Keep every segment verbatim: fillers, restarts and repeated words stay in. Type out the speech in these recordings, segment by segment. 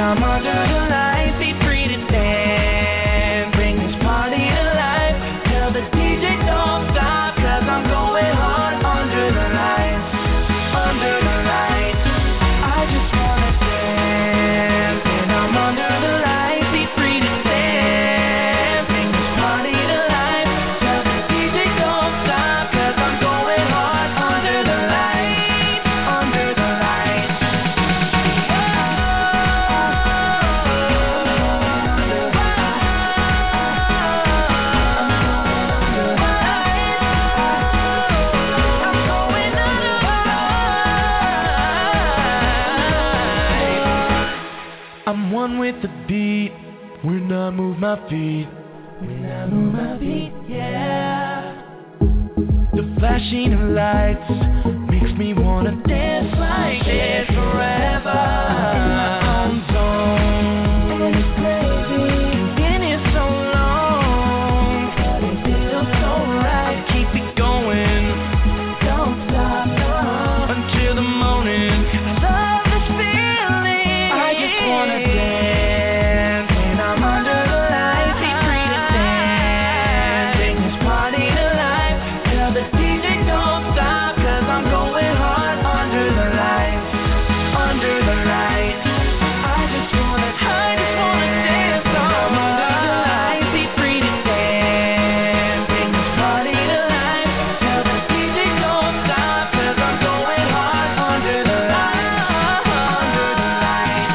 I'm under the lights, be free to dance. Bring this party to life. Tell the D J don't stop, cause I'm going hard under the lights. Under the lights, I just wanna dance. And I'm under the lights, be free to dance. Bring this party to life. Tell the D J don't stop, cause I'm going hard under the lights. Under the lights. I'm one with the beat when I move my feet. When I move my feet, yeah. The flashing of lights makes me wanna dance like this forever. In my own zone, and it's crazy. Been here so long, but it feels so right. Keep it going, don't stop, no, until the morning. I love this feeling. I just wanna dance, and I'm under the lights. Be free to dance. Bring this party to life. Tell the D J don't stop, cause I'm going hard under the lights. Under the lights. I just wanna, I just wanna dance. I'm under the lights. Be free to dance. Bring this party to life. Tell the D J don't stop, cause I'm going hard under the lights. Under the lights.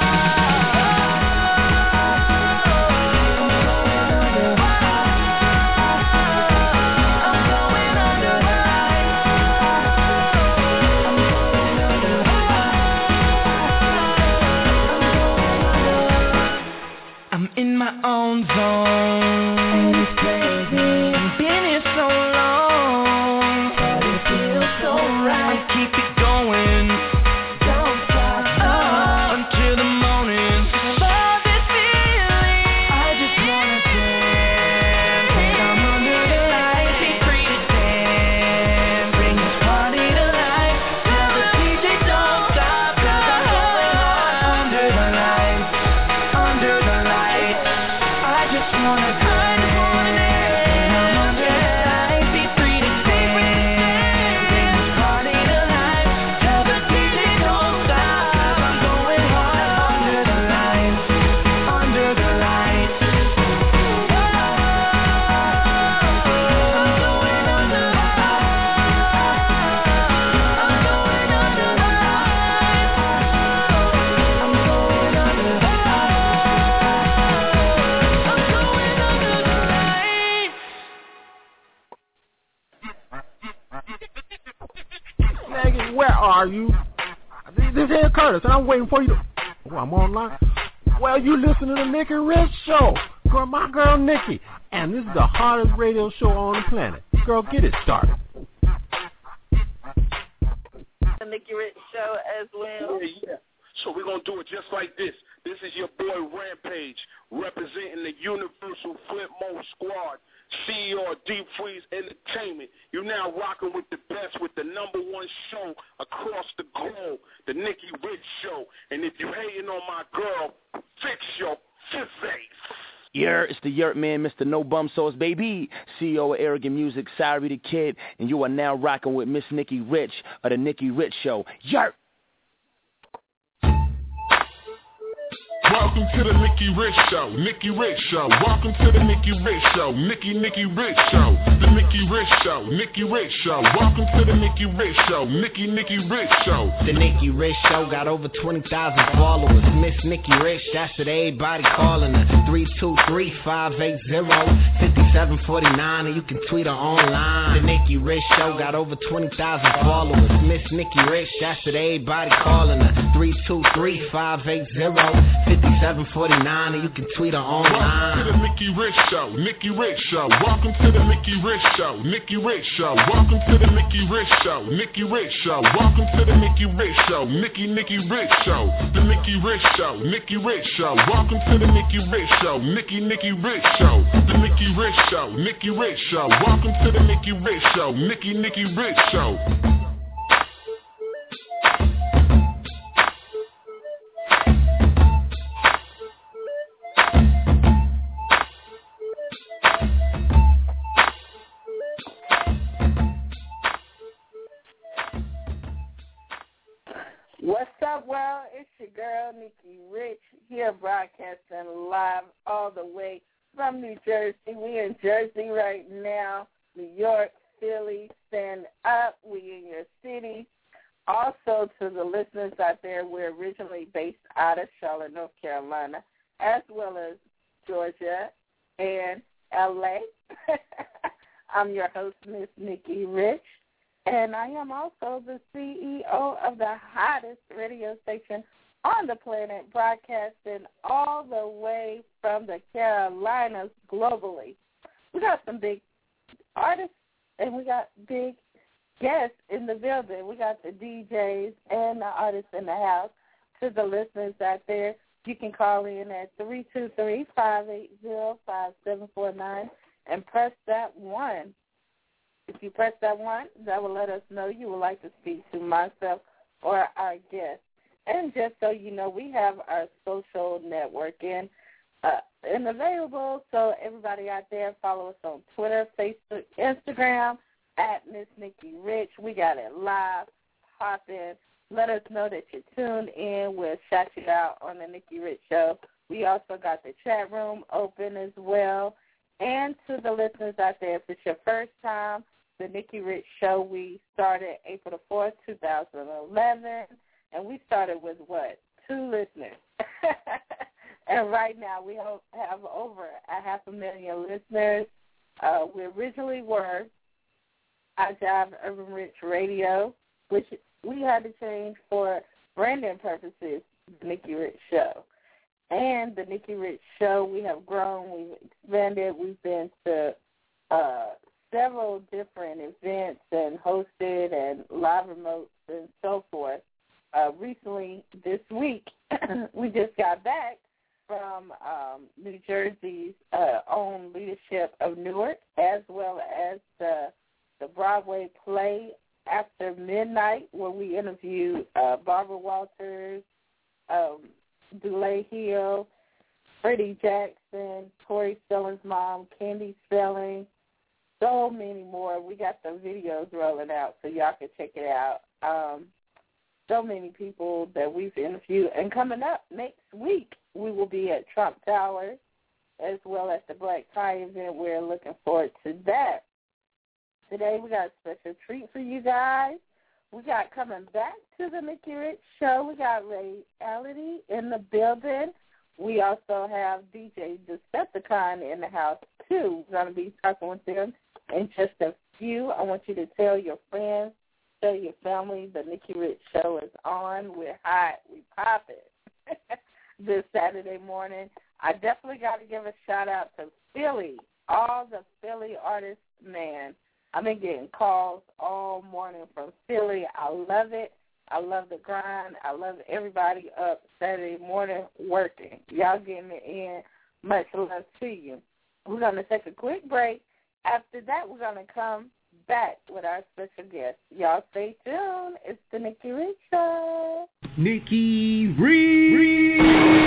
I'm in my own zone, and it's crazy. I've been here so long, but it feels so right. Keep it going, don't stop, oh, until the morning. Love this feeling. I just wanna dance, and I'm under the lights. Be free to dance. Bring this party to life. Tell the D J don't stop, cause I'm going hard under the lights. Under the lights. I just wanna, I just wanna dance. And I'm under the lights. Be free to dance. Bring this party to life. Tell the D J don't stop, cause I'm going hard under the lights. Under the lights. I'm going under the lights. I'm going under the lights. I'm going under the I'm going under the lights. Maggie, where are you? This is Curtis, and I'm waiting for you to... Oh, I'm online. Well, you listen to the Nikki Rich Show. Girl, my girl Nikki. And this is the hardest radio show on the planet. Girl, get it started. The Nikki Rich Show as well. Yeah, yeah. So we're going to do it just like this. This is your boy Rampage, representing the Universal Flip Mode Squad, C E O of Deep Freeze Entertainment. You're now rocking with the best, with the number one show across the globe, the Nikki Rich Show. And if you're hating on my girl, fix your face. Yeah, it's the Yurt Man, Mister No Bum Sauce, baby. C E O of Arrogant Music, Sorry the Kid, and you are now rocking with Miss Nikki Rich of the Nikki Rich Show. Yurt! Welcome to the Nikki Rich Show, Nikki Rich Show. Welcome to the Nikki Rich Show, Nikki Nikki Rich Show, the Nikki Rich Show, Nikki Rich Show. Welcome to the Nikki Rich Show, Nikki Nikki Rich Show. The Nikki Rich Show got over twenty thousand followers. Miss Nikki Rich, that's what everybody calling her. three two three, five eight zero, five seven four nine, and you can tweet her online. The Nikki Rich Show got over twenty thousand followers. Miss Nikki Rich, that's what everybody calling her. three two three, five eight zero, five seven four nine, and you can tweet her online. Welcome to the Nikki Rich Show, Nikki Rich Show. Welcome to the Nikki Rich Show, Nikki Rich Show. Welcome to the Nikki Rich Show, Nikki Rich Show. Welcome to the Nikki Rich Show, Nikki Nikki Rich Show, the Nikki Rich Show, Nikki Rich Show. Welcome to the Nikki Rich Show, Nikki Nikki Rich Show, the Nikki Rich Show, Nikki Rich Show. Welcome to the Nikki Rich Show, Nikki Nikki Rich Show. here broadcasting live all the way from New Jersey. We're in Jersey right now, New York, Philly, stand up. We in your city. Also to the listeners out there, we're originally based out of Charlotte, North Carolina, as well as Georgia and L A I'm your host, Miss Nikki Rich, and I am also the C E O of the hottest radio station on the planet, broadcasting all the way from the Carolinas globally. We got some big artists, and we got big guests in the building. We got the D Js and the artists in the house. To the listeners out there, you can call in at three two three, five eight zero, five seven four nine and press that one. If you press that one, that will let us know you would like to speak to myself or our guest. And just so you know, we have our social networking uh, and available, so everybody out there, follow us on Twitter, Facebook, Instagram, at Miss Nikki Rich. We got it live, pop in. Let us know that you're tuned in. We'll shout you out on the Nikki Rich Show. We also got the chat room open as well. And to the listeners out there, if it's your first time, the Nikki Rich Show, we started April the fourth, two thousand eleven, and we started with, what, two listeners. And right now we have over a half a million listeners. Uh, we originally were iJive Urban Rich Radio, which we had to change for branding purposes, the Nikki Rich Show. And the Nikki Rich Show, we have grown, we've expanded, we've been to uh, several different events and hosted and live remotes and so forth. Uh, recently, this week, we just got back from um, New Jersey's uh, own Leadership of Newark, as well as the, the Broadway play After Midnight, where we interviewed uh, Barbara Walters, um, Dulé Hill, Freddie Jackson, Tori Spelling's mom, Candy Spelling, so many more. We got the videos rolling out, so y'all can check it out. Um, so many people that we've interviewed. And coming up next week, we will be at Trump Towers, as well as the Black Tie event. We're looking forward to that. Today we got a special treat for you guys. We got coming back to the Nikki Rich Show. We got Reality in the building. We also have D J Decepticon in the house, too. We're going to be talking with them in just a few. I want you to tell your friends, tell your family the Nikki Rich Show is on. We're hot. We pop it this Saturday morning. I definitely got to give a shout-out to Philly, all the Philly artists, man. I've been getting calls all morning from Philly. I love it. I love the grind. I love everybody up Saturday morning working. Y'all getting it in. Much love to you. We're going to take a quick break. After that, we're going to come back with our special guest. Y'all stay tuned. It's the Nikki Rich Show. Nikki Rich.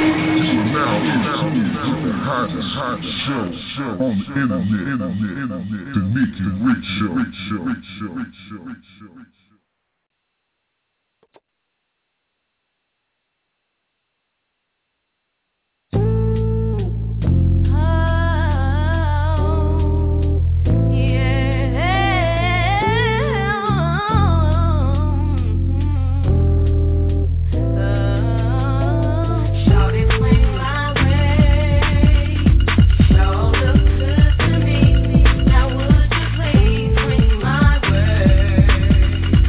Now, now, now, the hottest, hottest show, show on the internet, internet, internet, the Nikki Rich Show, Rich Show, Rich Show, Rich Show, Rich Show, Rich Show. Now would you please bring my way?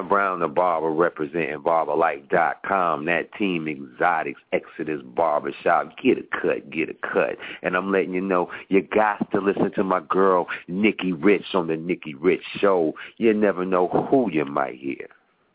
Sam Brown, the barber, representing barber life dot com. That Team Exotics Exodus Barbershop. Get a cut, get a cut. And I'm letting you know, you got to listen to my girl, Nikki Rich, on the Nikki Rich Show. You never know who you might hear.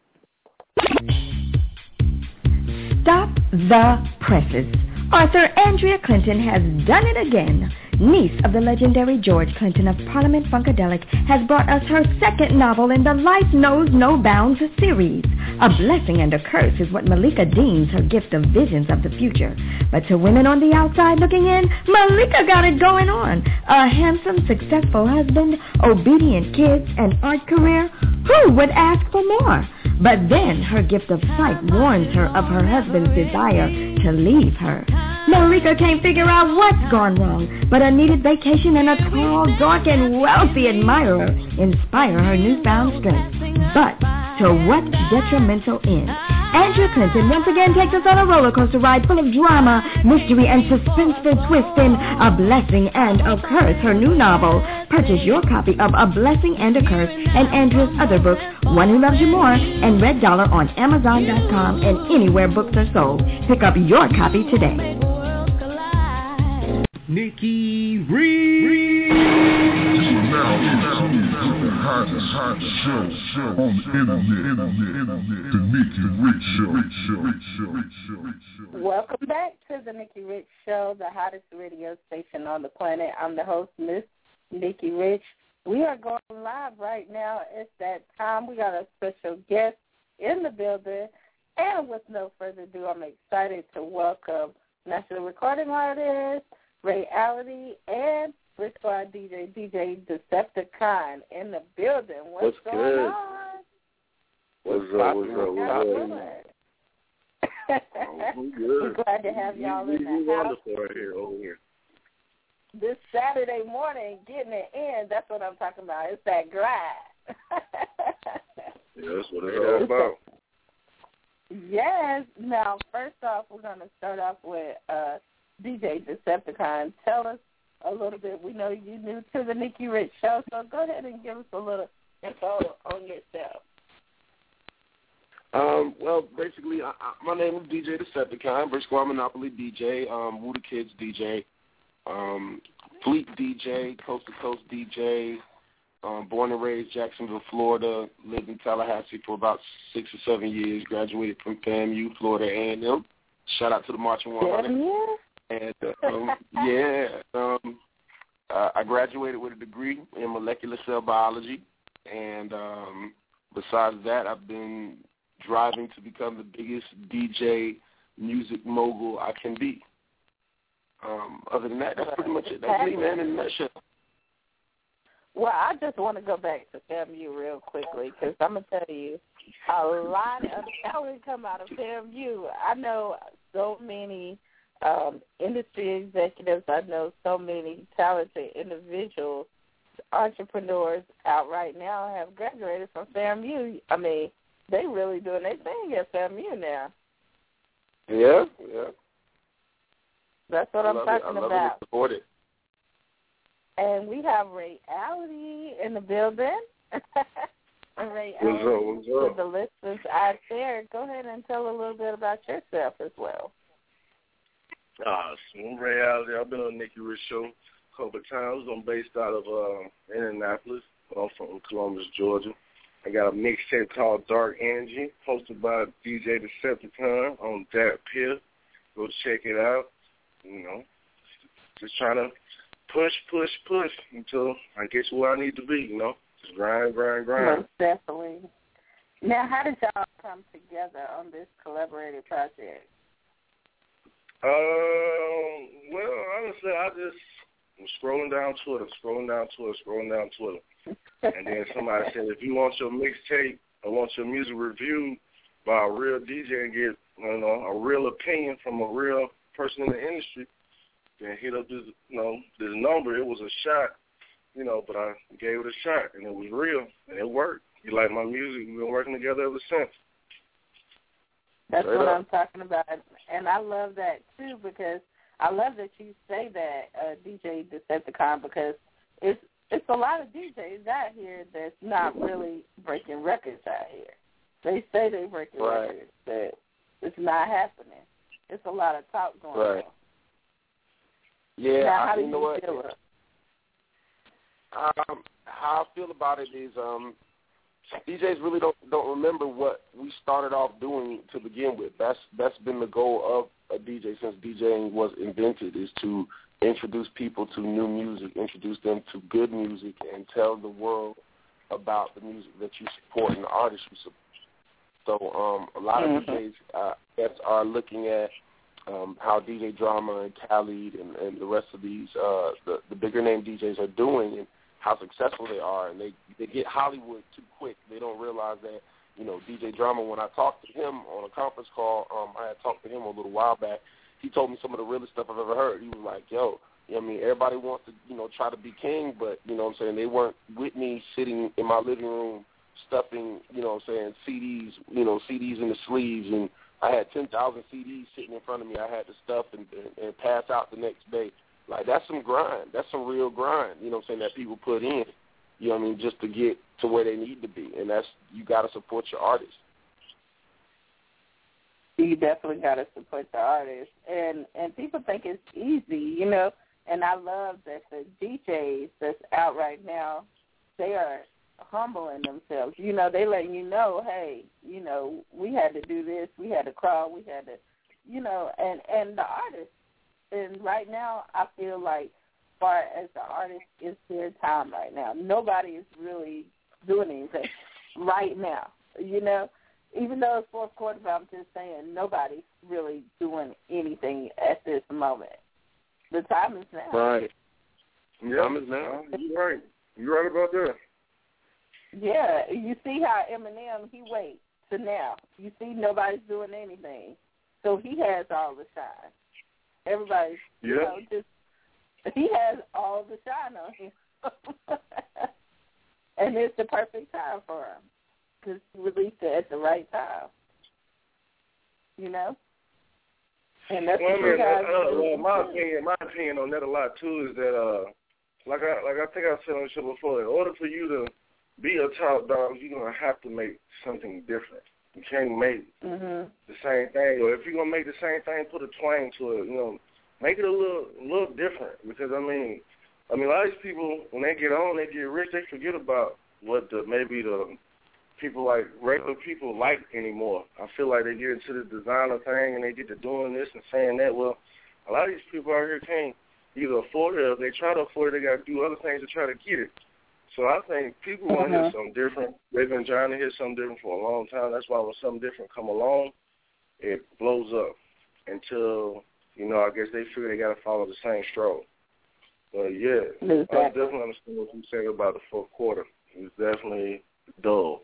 Stop the presses. Author Andrea Clinton has done it again. Niece of the legendary George Clinton of Parliament Funkadelic has brought us her second novel in the Life Knows No Bounds series. A blessing and a curse is what Malika deems her gift of visions of the future. But to women on the outside looking in, Malika got it going on. A handsome, successful husband, obedient kids, an art career. Who would ask for more? But then her gift of sight warns her of her husband's desire to leave her. Malika can't figure out what's gone wrong, but a needed vacation and a tall, dark, and wealthy admirer inspire her newfound strength. But to what detrimental end? Andrea Clinton once again takes us on a roller coaster ride full of drama, mystery, and suspenseful twist in A Blessing and a Curse, her new novel. Purchase your copy of A Blessing and a Curse and Andrea's other books, One Who Loves You More and Red Dollar, on Amazon dot com and anywhere books are sold. Pick up your copy today. Nikki Reed. Now, now, now, the hottest, hottest show, show on the internet, internet, the Nikki Rich Show, Show, Show, Show, Show. Welcome back to the Nikki Rich Show, the hottest radio station on the planet. I'm the host, Miss Nikki Rich. We are going live right now. It's that time. We got a special guest in the building. And with no further ado, I'm excited to welcome national recording artist, Reality, and Rich Squad D J, D J Decepticon in the building. What's, What's going good? on? What's up, what's up, what's up? Oh, We're glad to have y'all we, in we, the house. wonderful right here, over here. This Saturday morning, getting it in, that's what I'm talking about. It's that grind. Yeah, that's what it's all about. Yes. Now, first off, we're going to start off with uh, D J Decepticon. Tell us a little bit. We know you're new to the Nikki Rich Show, so go ahead and give us a little info on yourself. Um, well, basically, I, I, my name is D J Decepticon, Rich Squad Monopoly D J, um, Woo the Kids D J, um, Fleet D J, Coast to Coast D J, um, born and raised Jacksonville, Florida, lived in Tallahassee for about six or seven years, graduated from FAMU, Florida A and M. Shout out to the Marching one hundred. Yeah. And, um, yeah, um, uh, I graduated with a degree in molecular cell biology, and um, besides that, I've been driving to become the biggest D J music mogul I can be. Um, other than that, that's pretty much it. That's me, man, in a nutshell. Well, I just want to go back to FAMU real quickly because I'm going to tell you, a lot of talent come out of FAMU. I know so many um, industry executives. I know so many talented individuals, entrepreneurs out right now have graduated from FAMU. I mean, they really doing their thing at FAMU now. Yeah, yeah. That's what I I'm love talking it. I love about. it. Support it. And we have Reality in the building. Reality, what's up, what's up? for the listeners out there, go ahead and tell a little bit about yourself as well. Ah, I'm Reality. I've been on the Nikki Rich Show a couple of times. I'm based out of uh, Indianapolis. I'm from Columbus, Georgia. I got a mixtape called Dark Energy, hosted by D J Decepticon on that Pier. Go check it out. You know, just trying to push, push, push until I get to where I need to be, you know. Just grind, grind, grind. Most definitely. Now, how did y'all come together on this collaborative project? Um, well, honestly, I just was scrolling down Twitter, scrolling down Twitter, scrolling down Twitter. And then somebody said, if you want your mixtape or want your music reviewed by a real D J and get, you know, a real opinion from a real person in the industry, then hit up this, you know, this number. It was a shot, you know, but I gave it a shot, and it was real, and it worked. You like my music. We've been working together ever since. That's Straight what up. I'm talking about. And I love that, too, because I love that you say that, uh, D J Decepticon, because it's it's a lot of D Js out here that's not really breaking records out here. They say they're breaking right. records, but it's not happening. It's a lot of talk going right. on. Yeah, now, how I, do you you know what? feel it? Um, how I feel about it is um, D Js really don't don't remember what we started off doing to begin with. That's that's been the goal of a D J since DJing was invented, is to introduce people to new music, introduce them to good music, and tell the world about the music that you support and the artists you support. So um, a lot mm-hmm. of D Js uh, that are looking at um, how D J Drama and Khalid and, and the rest of these uh, the, the bigger name D Js are doing and how successful they are, and they they get Hollywood too quick. They don't realize that, you know, D J Drama, when I talked to him on a conference call, um, I had talked to him a little while back, he told me some of the realest stuff I've ever heard. He was like, yo, you know what I mean, everybody wants to, you know, try to be king, but, you know what I'm saying, they weren't with me sitting in my living room stuffing, you know what I'm saying, C Ds, you know, C Ds in the sleeves, and I had ten thousand C Ds sitting in front of me I had to stuff and, and, and pass out the next day. Like, that's some grind. That's some real grind, you know what I'm saying, that people put in, you know what I mean, just to get to where they need to be. And that's, you got to support your artists. You definitely got to support the artists. And, and people think it's easy, you know, and I love that the D Js that's out right now, they are humbling themselves. You know, they letting you know, hey, you know, we had to do this, we had to crawl, we had to, you know, and, and the artists. And right now, I feel like, as far as the artist, it's their time right now. Nobody is really doing anything right now, you know. Even though it's fourth quarter, but I'm just saying nobody's really doing anything at this moment. The time is now. Right. Yeah, time is now. You're right. You're right about that. Yeah, you see how Eminem, he waits to now. You see nobody's doing anything. So he has all the shine. Everybody's, you yeah. know, just, he has all the shine on him. And it's the perfect time for him because he released it at the right time. You know? And that's well, what I mean, you guys uh, do. well, my opinion, my opinion on that a lot, too, is that, uh, like I like I think I said on the show before, in order for you to be a top dog, you're going to have to make something different. You can't make mm-hmm. the same thing. Or if you're going to make the same thing, put a twang to it. You know, make it a little a little different. Because, I mean, I mean, a lot of these people, when they get on, they get rich, they forget about what the maybe the people like regular people like anymore. I feel like they get into the designer thing and they get to doing this and saying that. Well, a lot of these people out here can't either afford it or if they try to afford it, they got to do other things to try to get it. So I think people want to uh-huh. hear something different. They've been trying to hear something different for a long time. That's why when something different come along, it blows up until, you know, I guess they figure they got to follow the same stroke. But, yeah, exactly. I definitely understand what you're saying about the fourth quarter. It's definitely dull.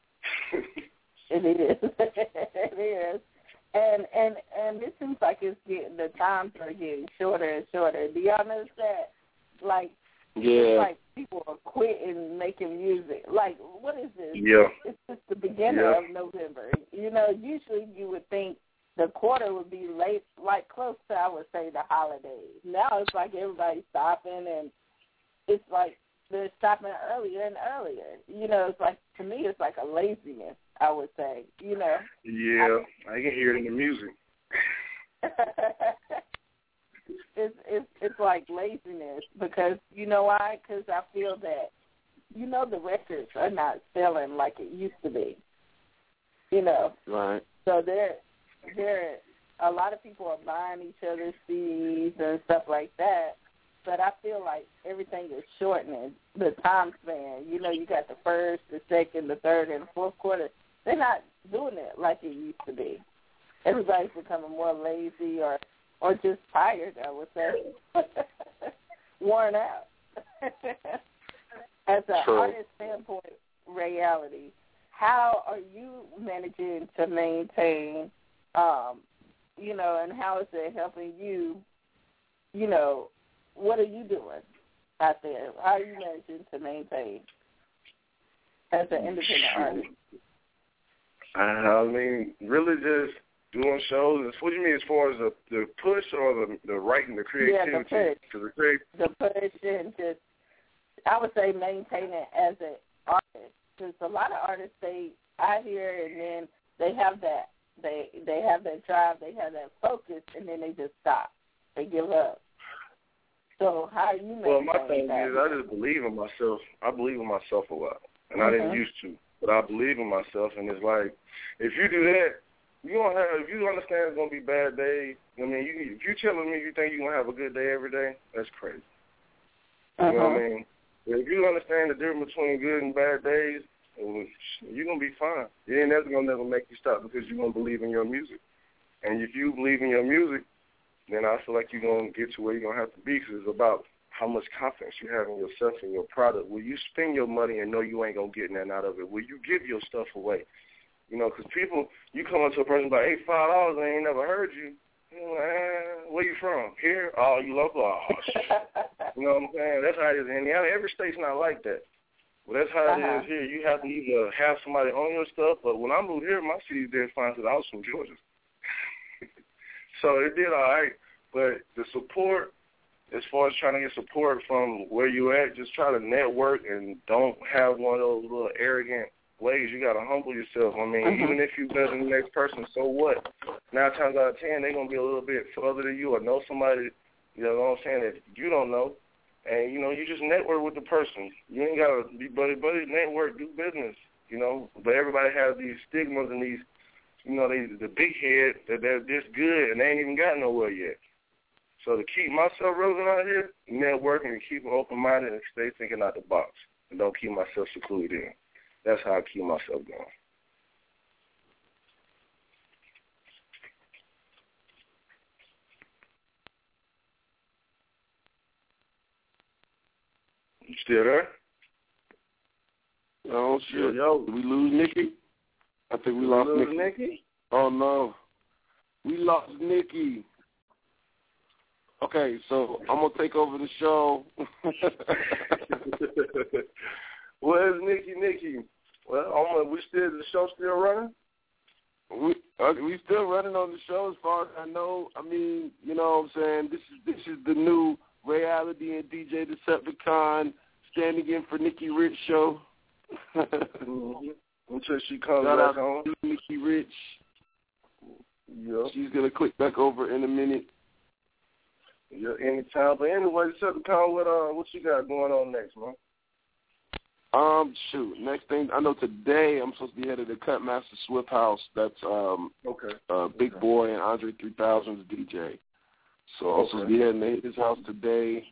It is. It is. And, and, and it seems like it's getting, the times are getting shorter and shorter. Do y'all notice that? Like, Yeah. It's like people are quitting making music. Like, what is this? Yeah. It's just the beginning yeah. of November. You know, usually you would think the quarter would be late, like close to, I would say, the holidays. Now it's like everybody's stopping, and it's like they're stopping earlier and earlier. You know, it's like, to me, it's like a laziness, I would say. You know. Yeah, I, I can hear it in the music. It's, it's it's like laziness because, you know why? Because I feel that, you know, the records are not selling like it used to be, you know. Right. So there, there, a lot of people are buying each other's C Ds and stuff like that, but I feel like everything is shortening, the time span. You know, you got the first, the second, the third, and the fourth quarter. They're not doing it like it used to be. Everybody's becoming more lazy or Or just tired, I would say. Worn out. As an True. artist standpoint, reality, how are you managing to maintain, um, you know, and how is it helping you, you know, what are you doing out there? How are you managing to maintain as an independent artist? I mean, really just doing shows. What do you mean as far as the, the push or the the writing, the creativity? Yeah, the push. The, create- the push and just, I would say, maintaining as an artist. Because a lot of artists, they I hear, and then they have that, they they have that drive, they have that focus, and then they just stop. They give up. So how are you making Well, my thing that? is, I just believe in myself. I believe in myself a lot, and mm-hmm. I didn't used to, but I believe in myself, and it's like, if you do that, you don't have. If you understand it's gonna be bad days, I mean, you, if you're telling me you think you're gonna have a good day every day, that's crazy. Uh-huh. You know what I mean? If you understand the difference between good and bad days, you're going to be fine. It ain't never going to never make you stop because you're going to believe in your music. And if you believe in your music, then I feel like you're going to get to where you're going to have to be because it's about how much confidence you have in yourself and your product. Will you spend your money and know you ain't going to get nothing out of it? Will you give your stuff away? You know, because people, you come up to a person like, hey, five dollars, and they ain't never heard you. Uh, where you from? Here? Oh, you local? Oh, shit. You know what I'm saying? That's how it is in Indiana. Every state's not like that. Well, that's how it uh-huh. is here. You have to either have somebody on your stuff, but when I moved here, my city did fine because I was from Georgia. So it did all right. But the support, as far as trying to get support from where you at, just try to network and don't have one of those little arrogant ways. You got to humble yourself. I mean, mm-hmm. even if you're better than the next person, so what? Nine times out of ten, they're going to be a little bit further than you or know somebody, you know what I'm saying, that you don't know. And, you know, you just network with the person. You ain't got to be buddy-buddy. Network, do business, you know. But everybody has these stigmas and these, you know, they the big head that they're this good and they ain't even got nowhere yet. So to keep myself relevant out here, networking and keep open-minded and stay thinking out the box and don't keep myself secluded in. That's how I keep myself going. You still there? Oh, shit. Yo, Did we lose Nikki? I think we Did lost we lose Nikki. Nikki. Oh, no. We lost Nikki. Okay, so I'm going to take over the show. Where's Nikki? Nikki? Well, I'm, we still the show still running? We uh, we still running on the show as far as I know. I mean, you know what I'm saying? This is this is the new Reality and D J Decepticon standing in for Nikki Rich show. mm-hmm. Until she comes Shout back out home. to Nikki Rich. Yeah. She's going to click back over in a minute. Yeah, anytime. But anyway, Decepticon, what, uh, what you got going on next, man? Um, shoot. Next thing, I know today I'm supposed to be headed to Cutmaster Swift House. That's um, okay. uh, Big okay. Boy and Andre three thousand's D J. So I'm okay. supposed to be heading to his house today,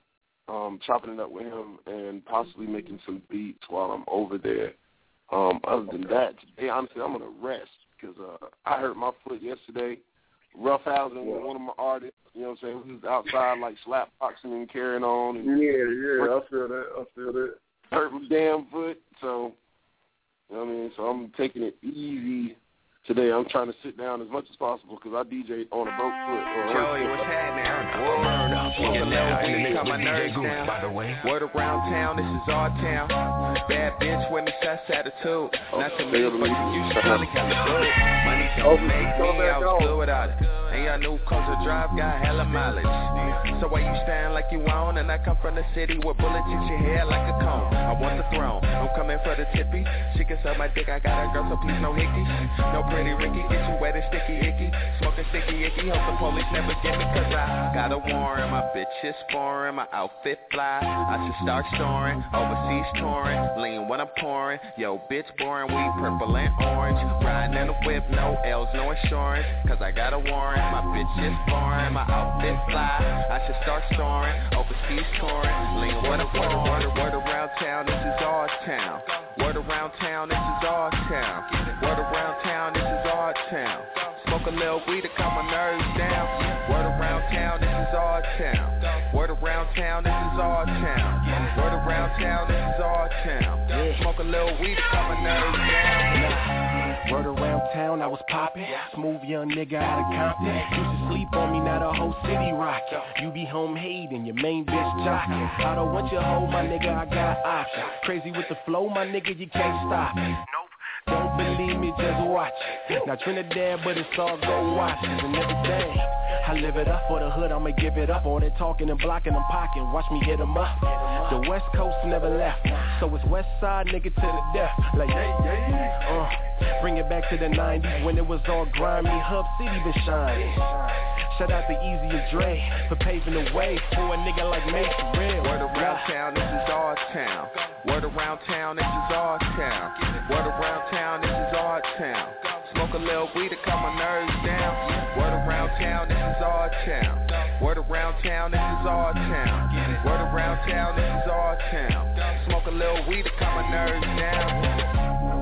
um, chopping it up with him and possibly making some beats while I'm over there. Um, other than okay. that, today, honestly, I'm going to rest because uh, I hurt my foot yesterday, roughhousing yeah. with one of my artists. You know what I'm saying? We was outside like slap boxing and carrying on. And yeah, yeah, I feel that. I feel that. Hurt my damn foot, so you know what I mean. So I'm taking it easy today. I'm trying to sit down as much as possible because I D J on a broke foot. Joey, what's happening? Word up, kicking now, and the got my nerves down. By the way, word around town, this is our town. Bad bitch with me, such attitude. Not to me, but you should probably kind of good. Money don't make me, I was good without it. And y'all new cause the drive got hella mileage. So why you stand like you own? And I come from the city with bullets in your hair like a cone. I want the throne, I'm coming for the tippy. She can suck my dick, I got a girl, so please no hickeys. No pretty Ricky, get you wet and sticky icky. Smoking sticky icky, hope the police never get me. Cause I got a warrant, my bitch is foreign, my outfit fly. I should start storing, overseas touring. Lean when I'm pouring, yo bitch boring, we purple and orange. Riding in a whip, no L's, no insurance. Cause I got a warrant, my bitch is foreign, my outfit fly. I should start storing, overseas touring. Lean when I'm pouring, word, word around town, this is our town. Word around town, this is our town. Word around town, this is our town. Smoke a little weed to calm my nerves down. Word around town, this is our town. Word around town, this is our town. Word around town, this is our town. Smoke a little weed to calm my nerves down. Word around town, I was poppin'. Smooth young nigga out of Compton. Used to sleep on me, now the whole city rockin'. You be home hating, your main bitch jockin'. I don't want your hoe, my nigga, I got options. Crazy with the flow, my nigga, you can't stop it. Nope. Don't believe me, just watch it. Now Trinidad, but it's all go watches and everything. I live it up for the hood, I'ma give it up. All that talking and blocking and pocking, watch me hit 'em up. The West Coast never left, so it's West Side nigga to the death. Like yeah, yeah, uh, bring it back to the nineties when it was all grimy. Hub City been shining. Shout out to Easy and Dre for paving the way for a nigga like me, for real. Word around town, this is our town. Word around town, this is our town. Word around town, this is our town. Smoke a little weed to calm my nerves down. Word around town, this is our town. Word around town, this is our town. Word around town, this is our town. Smoke a little weed to calm my nerves down.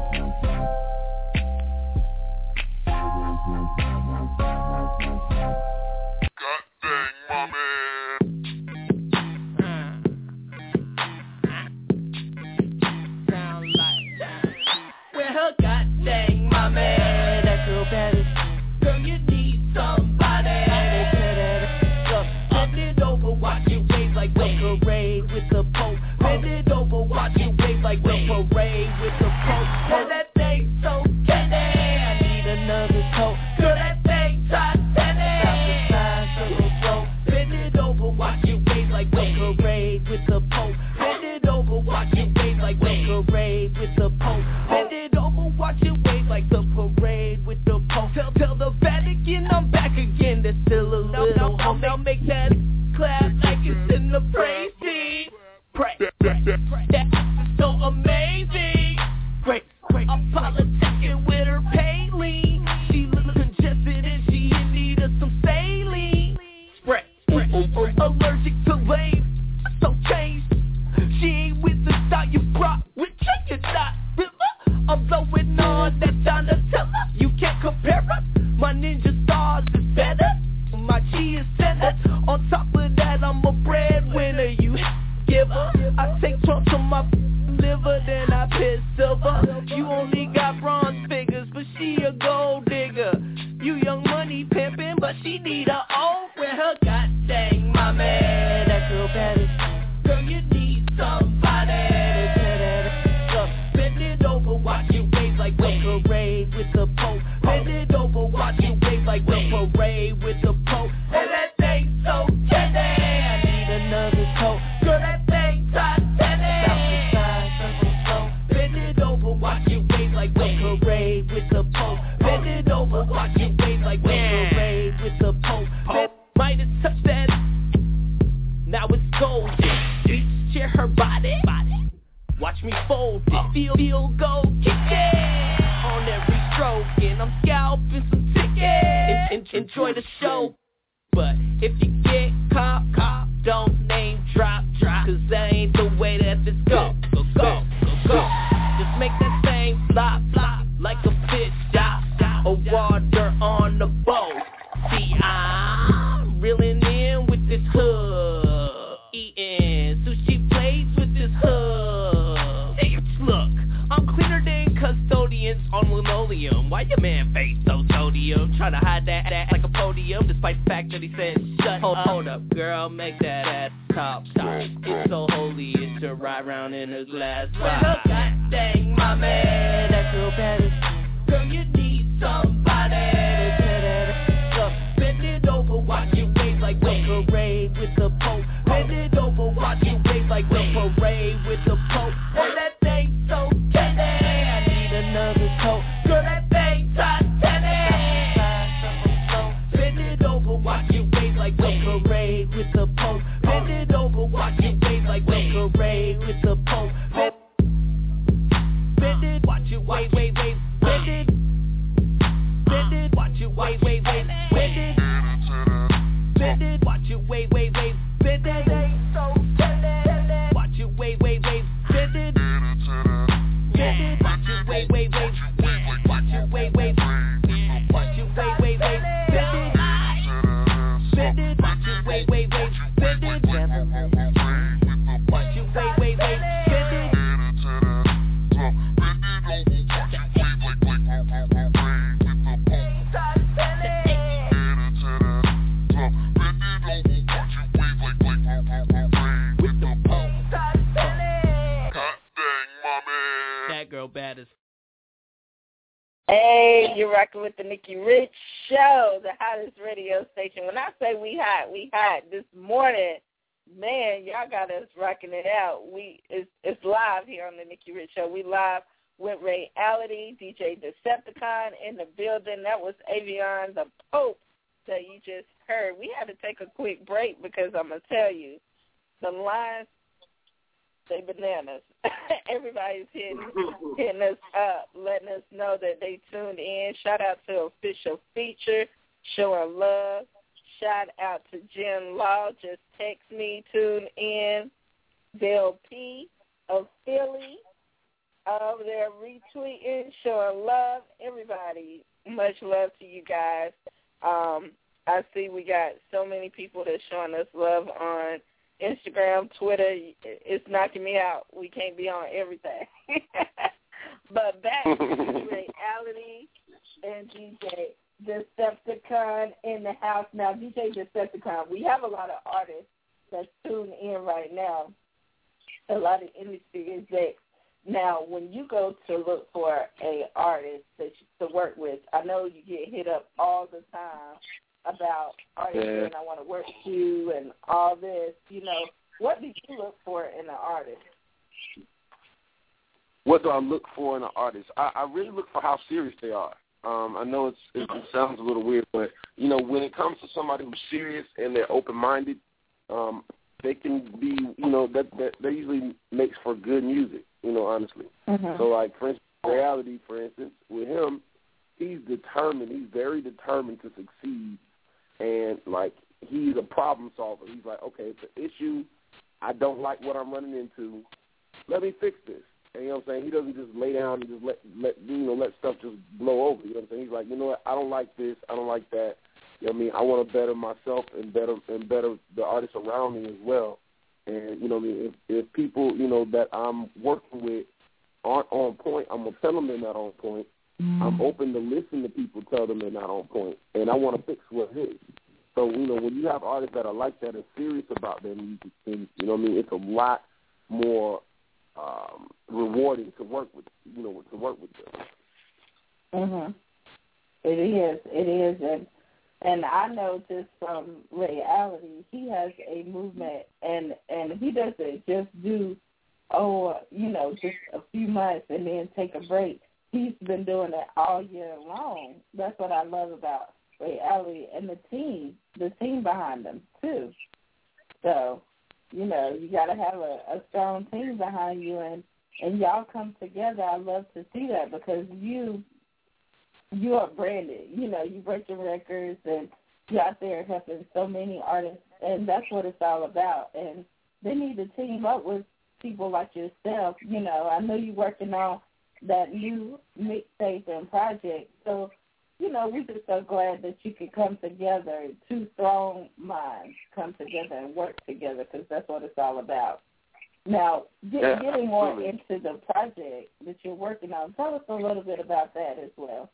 Like the parade with the post. Girl, that thing so candy. I need another coat. Girl, that thing Titanic. Stop the signs of the flow. Bend it over, watch it wave like the parade with the post. Bend it over, watch it wave like the parade with the post. Bend it over, watch it wave like the parade with the post. Tell, tell the Vatican I'm back again. There's still a little hope. Now make that clap like it's in the praise team. Pray, pray, pray. That's so amazing. Great, great. I'm politicking with her Paley. She look congested and she in need of some saline. Spray, spray. Allergic to lame, so changed. She ain't with the style you brought. With chicken not river. I'm blowing on that Donatella. You can't compare us. My ninja stars is better. My chi is center. On top of that, I'm a breadwinner. You giver. I take trunks on my liver, then I piss silver. You only got bronze figures, but she a gold digger. You young money pimpin', but she need a old with her god dang mommy. That girl better. Girl, you need somebody to tear that up. Bend it over, watch it wave like the parade with the Pope. Bend it over, watch it wave like the parade with the Pope. And that thing so candy. I need another coat. Girl, that thing Titanic. Stop the signs of the flow. Bend it over, watch it wave like the parade with the Pope. Bend it over, watch it wave like the parade with the Pope. Bend, might have touched that. Now it's golden. Beats share her body. Watch me fold it. Feel, feel gold kicking on every stroke, and I'm scalping some tickets. En- en- enjoy the show. But if you get caught, caught, don't name drop, drop. Cause that ain't the way that this go, go, go, go, go. Just make that thing flop, flop, like a pit stop, or water on the boat. See, I'm reeling in with this hood, eating sushi plates with this hood. Hey, look, I'm cleaner than custodians on linoleum. Why your man face so sodium? Trying to hide that ass like a podium, despite the fact that he said shut hold, up. Hold up, girl, make that ass top stop. It's so holy, it should ride round in a glass box. God dang, my man, that girl better. Girl, you need somebody to tear that up. Bend it over, watch it wave like the parade with the Pope. Bend it over, watch it wave like the parade with the Pope. And that thing so candy. I need another coat. Girl, that thing Titanic. Bend it over, watch it wave like the parade with the Pope. Bend it over, watch it wave like the parade with the Pope. Bend it, watch it wave, wave, wave. Bend it, bend it, watch it wave, wave, wave. Bend it, bend it, watch it wave, wave, wave. Bend it, watch it wave, wave, wave. Bend it, bend it, watch it wave, wave, wave. Watch it wave, wave. Watch it wave, wave, wave. Bend it, bend it, watch it wave, wave, wave. Bend it, watch it wave, wave, wave. Bend it. That girl bad as. Hey, You're rocking with the Nikki Rich Show, the hottest radio station. When I say we hot, we hot. This morning, man, y'all got us rocking it out. We It's, it's live here on the Nikki Rich Show. We live with Reality, D J Decepticon in the building. That was Avion the Pope that you just heard. We had to take a quick break because I'm going to tell you, the lines, they bananas. Everybody's hitting, hitting us up, letting us know that they tuned in. Shout out to Official Feature, showing love. Shout out to Jen Law, just text me, tune in. Bill P of Philly, over there retweeting, showing love. Everybody, much love to you guys. Um, I see we got so many people that's showing us love on Instagram, Twitter. It's knocking me out. We can't be on everything. But back to Reality and D J Decepticon in the house. Now, D J Decepticon, we have a lot of artists that's tuned in right now, a lot of industry execs. Now, when you go to look for a artist that you, to work with, I know you get hit up all the time about artists yeah. and I want to work with you and all this. You know, what do you look for in an artist? What do I look for in an artist? I, I really look for how serious they are. Um, I know it's, it, it sounds a little weird, but, you know, when it comes to somebody who's serious and they're open-minded, um, they can be, you know, that, that, that usually makes for good music, you know, honestly. Mm-hmm. So, like, for instance, Reality, for instance, with him, he's determined. He's very determined to succeed, and, like, he's a problem solver. He's like, okay, it's an issue. I don't like what I'm running into. Let me fix this. And, you know what I'm saying? He doesn't just lay down and just let, let you know, let stuff just blow over. You know what I'm saying? He's like, you know what? I don't like this. I don't like that. You know what I mean? I want to better myself and better and better the artists around me as well. And, you know what I mean? If, if people, you know, that I'm working with aren't on point, I'm going to tell them they're not on point. Mm-hmm. I'm open to listen to people tell them they're not on point. And I want to fix what it is. So, you know, when you have artists that are like that and serious about their music, and, you know what I mean? It's a lot more um, rewarding to work with, you know, to work with them. Mhm. It is. It is, and and I know just from Reality, he has a movement, and and he doesn't just do, oh, you know, just a few months and then take a break. He's been doing it all year long. That's what I love about Reality and the team, the team behind them too. So, you know, you got to have a, a strong team behind you, and, and y'all come together. I love to see that because you you are branded. You know, you breaking records, and you're out there helping so many artists, and that's what it's all about. And they need to team up with people like yourself. You know, I know you're working on that new mixtape and project, so you know, we're just so glad that you could come together, two strong minds come together and work together, because that's what it's all about. Now, get, yeah, getting more absolutely. into the project that you're working on, tell us a little bit about that as well.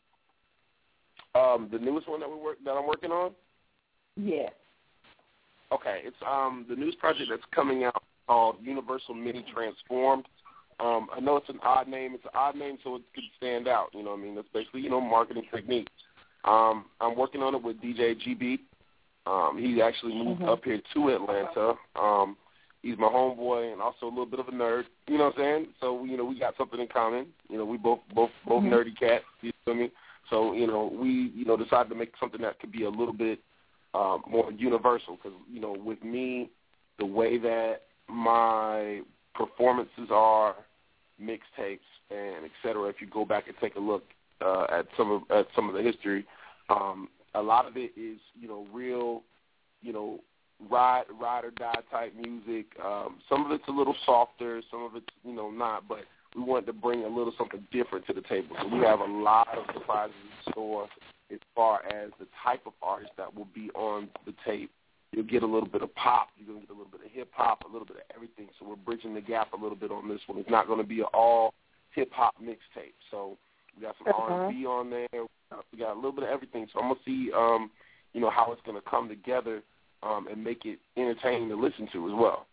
Um, the newest one that we work that I'm working on? Yeah. Okay, it's um the newest project that's coming out called Universal Mini Transformed. Um, I know it's an odd name. It's an odd name so it could stand out. You know what I mean? That's basically, you know, marketing technique. Um, I'm working on it with D J G B. Um, he actually moved mm-hmm. up here to Atlanta. Um, he's my homeboy and also a little bit of a nerd. You know what I'm saying? So, you know, we got something in common. You know, we both both both mm-hmm. nerdy cats. You know what I mean? So, you know, we, you know, decided to make something that could be a little bit um, more universal because, you know, with me, the way that my performances are, mixtapes and et cetera. If you go back and take a look uh, at some of at some of the history, um, a lot of it is you know real, you know ride ride or die type music. Um, some of it's a little softer, some of it's you know not. But we wanted to bring a little something different to the table. So we have a lot of surprises in store as far as the type of artist that will be on the tape. You'll get a little bit of pop. You're going to get a little bit of hip-hop, a little bit of everything. So we're bridging the gap a little bit on this one. It's not going to be an all hip-hop mixtape. So we got some uh-huh. R and B on there. We got a little bit of everything. So I'm going to see, um, you know, how it's going to come together um, and make it entertaining to listen to as well.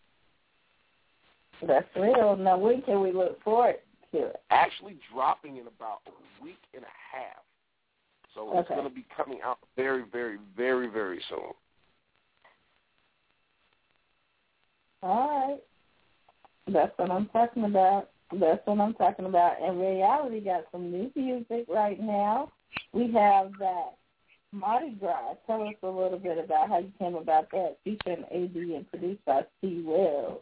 That's real. Now, when can we look forward to it? Actually dropping in about a week and a half. So okay. it's going to be coming out very, very, very, very soon. All right. That's what I'm talking about. That's what I'm talking about. And Reality got some new music right now. We have that Mardi Gras. Tell us a little bit about how you came about that, featuring A D and produced by T. Will.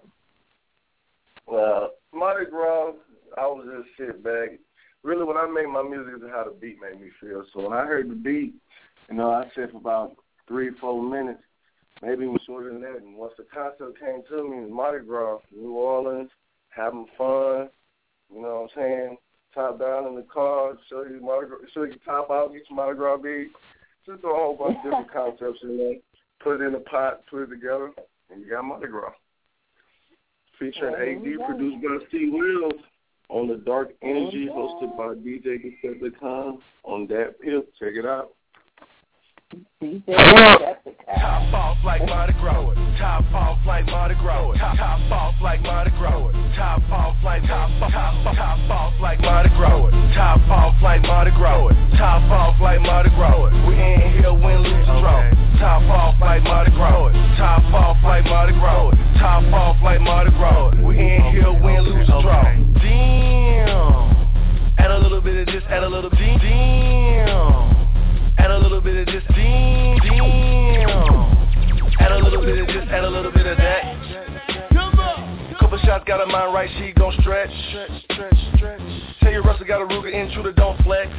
Well, Mardi Gras, I was just sit back. Really, when I make my music, is how the beat made me feel. So when I heard the beat, you know, I sat for about three, four minutes, maybe even shorter than that. And once the concept came to me, Mardi Gras, New Orleans, having fun, you know what I'm saying? Top down in the car, show you Mardi Gras, show you top out, get your Mardi Gras beat. Just a whole bunch of different concepts in there. Put it in a pot, put it together, and you got Mardi Gras. Featuring A D, produced by Steve Wills. On the Dark Energy, hosted by D J Decepticon on that pill. Check it out. D J Decepticon. Top off like Mardi Gras. Top off like Mardi Gras. Top top off like Mardi Gras. Top off like top top top off like Mardi Gras. Top off like Mardi Gras. Top off like Mardi Gras. We in here win, lose, draw. Top off like Mardi Gras. Top off like Mardi Gras. Top off like Mardi Gras. We in here win, lose, draw. Damn. Add a little bit of this, add a little damn. Add a little bit of this, damn. Add a little bit of this, add a little bit of that. Couple shots, got her mind right, she gon' stretch. Tell your Russell got a Ruger intruder, don't flex.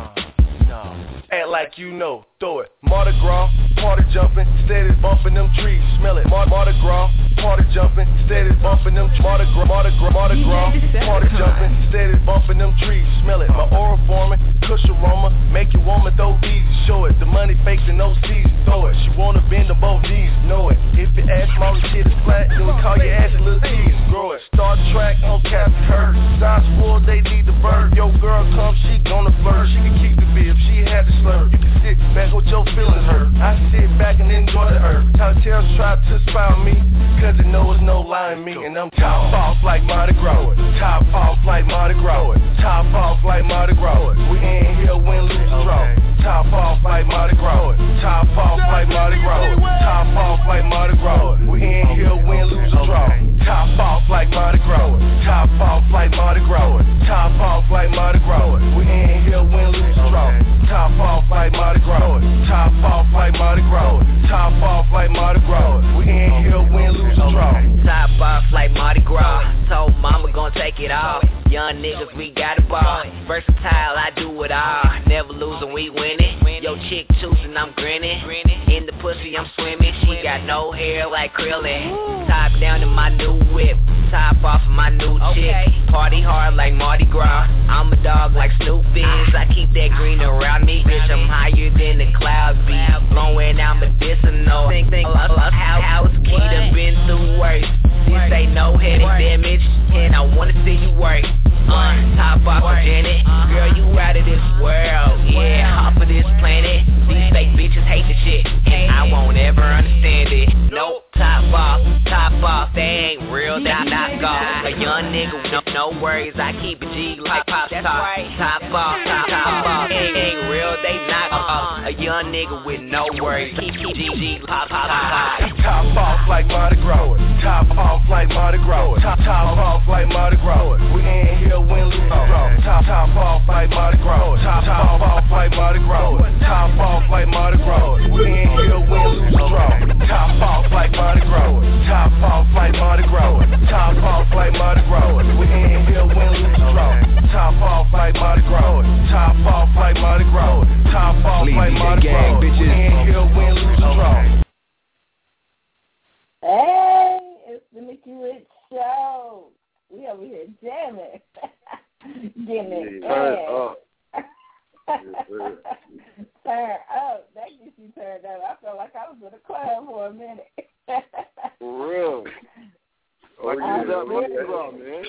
Act like you know, throw it. Mardi Gras, party jumping, steady bumping them trees, smell it. Mar- Mardi Gras, party jumping, steady bumping them. Mardi Gras, Mardi Gras, Mardi Gras, party jumping, steady bumping them trees, smell it. My oral forming, kush aroma, make you woman throw easy, show it. The money fakes and no seeds, throw it. She wanna bend them both knees, know it. If your ass small and shit is flat, then we call your ass a little tease, grow it. Star Trek on Captain Kirk, size full, they need the bird. Yo girl come, she gonna flirt, she can keep the beer if she had to slurp. You can sit back with your feelings hurt. I sit back and enjoy the earth. Hotels try to spy on me, cause they know it's no lie in me. And I'm top off like Mardi Gras. Top off like Mardi Gras. Top off like Mardi Gras. We in here win, lose, draw. Top off like Mardi Gras. Top off like Mardi Gras. Top off like Mardi Gras. We in here win, lose, draw. Top off like Mardi Gras. Top off like Mardi Gras. Top off like Mardi Gras. We in here win, lose, draw. Top off like Mardi Gras. Top off like Mardi Gras. Top off like Mardi Gras. We in here win, lose, draw. Top off like Mardi Gras. Told mama gon' take it all. Young niggas, we got a ball. Versatile, I do it all. Never losing, we winning. Yo chick choosing, I'm grinning. In the pussy, I'm swimming. She got no hair like Krillin. Top down in my new whip. Top off of my new chick. Party hard like Mardi Gras. I'm a dog like Snoop is. I keep that green around me, bitch. I'm higher than the clouds be. Blowing out medicinal. Think, think, how house key done been through worse. This ain't no headache damage, and I wanna see you work. Uh, top off of Janet, girl, you out of this world, yeah, off of this planet. These fake bitches hate the shit, and I won't ever understand it. Nope, top off, top off, they ain't real, they knock off. A young nigga, no, no worries, I keep it G like pop top. Top off, top, top off, they ain't real, they knock off. A young nigga with no worries, keep it G G pop pop pop. Top off like Mardi Gras. Top off like Mardi Gras. Top top off like Mardi Gras. We in here win, lose, draw. Top top off like Mardi Gras. Top top off like Mardi Gras. Top off like Mardi Gras. We in here win, lose, draw. Top off like Mardi Gras. Top off like Mardi Gras. Top off like Mardi Gras. We in here win, lose, draw. Top off like Mardi Gras. Top off like Mardi Gras. Top off like Mardi Gras. We in here win, lose, draw. Hey, it's the Nikki Rich Show. We over here jamming. Getting it Turn up. Turn up. That gets you turned up. I felt like I was in a club for a minute. For real. Like you got Mardi Gras, man.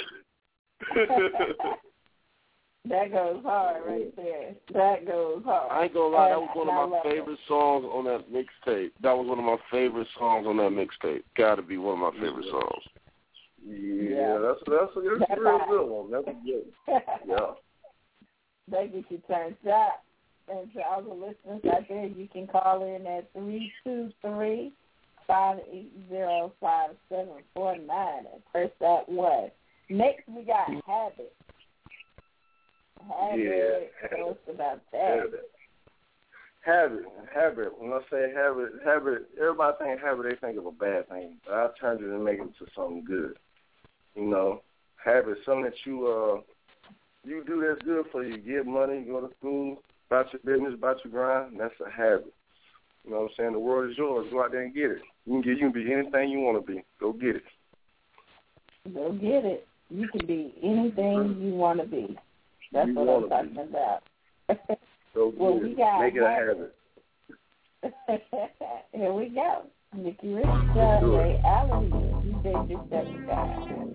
That goes hard right there. That goes hard. I ain't gonna lie, that was And one of my favorite it. songs on that mixtape. That was one of my favorite songs on that mixtape. Gotta be one of my favorite songs. Yeah, that's that's a, that's a real good one. That's good. Yeah. That gets you turned up. And to all the listeners out there, you can call in at three two three, five eight zero, five seven four nine and press that one. Next, we got Habit. Habit. Yeah. Tell us about that. Habit. Habit. Habit. When I say habit, habit, everybody think habit, they think of a bad thing. But I turned it and make it into something good. You know, habit, something that you, uh, you do that's good for you. You get money, you go to school, about your business, about your grind, that's a habit. You know what I'm saying? The world is yours. Go out there and get it. You can, get, you can be anything you want to be. Go get it. Go get it. You can be anything you want to be. That's you what I'm talking be. about. Go well, get we it. got Make it a habit. Here we go. Nikki Rich, Ray Allen, D J Decepticon.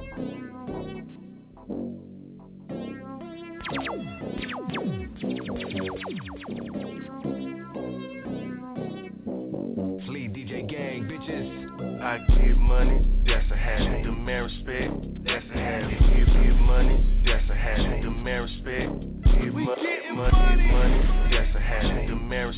Fleet D J gang, bitches. I give money, that's a habit. Demand respect, that's a habit. Give, give money, that's a habit. Demand respect. Give money, money, money, that's a habit. Demand